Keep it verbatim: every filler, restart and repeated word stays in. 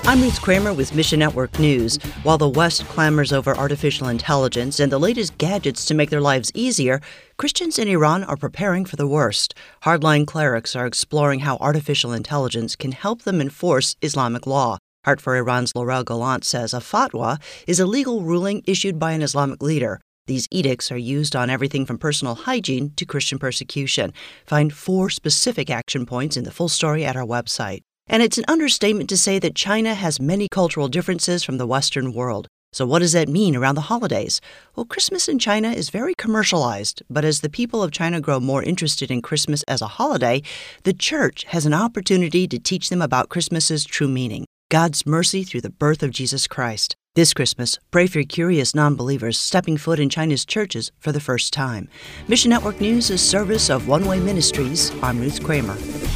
I'm Ruth Kramer with Mission Network News. While the West clamors over artificial intelligence and the latest gadgets to make their lives easier, Christians in Iran are preparing for the worst. Hardline clerics are exploring how artificial intelligence can help them enforce Islamic law. Heart for Iran's Laurel Galant says a fatwa is a legal ruling issued by an Islamic leader. These edicts are used on everything from personal hygiene to Christian persecution. Find four specific action points in the full story at our website. And it's an understatement to say that China has many cultural differences from the Western world. So what does that mean around the holidays? Well, Christmas in China is very commercialized, but as the people of China grow more interested in Christmas as a holiday, the church has an opportunity to teach them about Christmas's true meaning, God's mercy through the birth of Jesus Christ. This Christmas, pray for curious non-believers stepping foot in China's churches for the first time. Mission Network News is service of One Way Ministries. I'm Ruth Kramer.